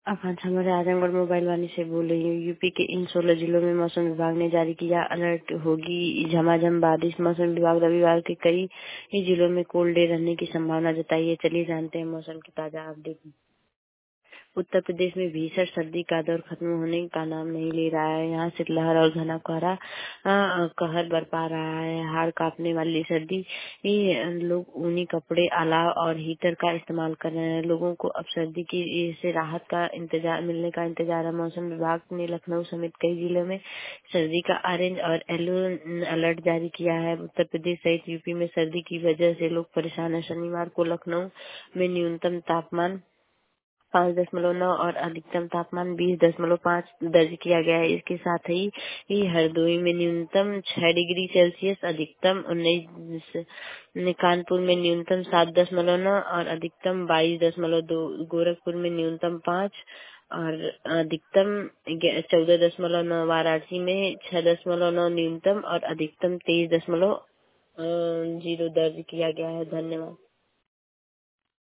हाँ, हमारे आजमगढ़ मोबाइल वाणी से बोल रही हूँ। यूपी के इन 16 जिलों में मौसम विभाग ने जारी किया अलर्ट। होगी झमाझम बारिश। मौसम विभाग रविवार के कई जिलों में कोल्ड डे रहने की संभावना जताई है। चलिए जानते हैं मौसम की ताजा अपडेट। उत्तर प्रदेश में भीषण सर्दी का दौर खत्म होने का नाम नहीं ले रहा है। यहाँ शीतलहर और घना कोहरा कहर बरपा रहा है। हाड़ कांपने वाली सर्दी। लोग ऊनी कपड़े, अलाव और हीटर का इस्तेमाल कर रहे हैं। लोगों को अब सर्दी की से राहत का इंतजार मिलने का इंतजार है। मौसम विभाग ने लखनऊ समेत कई जिलों में सर्दी का ऑरेंज और येलो अलर्ट जारी किया है। उत्तर प्रदेश सहित यूपी में सर्दी की वजह से लोग परेशान है। शनिवार को लखनऊ में न्यूनतम तापमान 5.9 और अधिकतम तापमान 20.5 दर्ज किया गया है। इसके साथ ही हरदोई में न्यूनतम 6 डिग्री सेल्सियस, अधिकतम 19, कानपुर में न्यूनतम 7.9 और अधिकतम 22.2, गोरखपुर में न्यूनतम 5 और अधिकतम 14.9, वाराणसी में 6.9 न्यूनतम और अधिकतम 23.0 दर्ज किया गया है। धन्यवाद।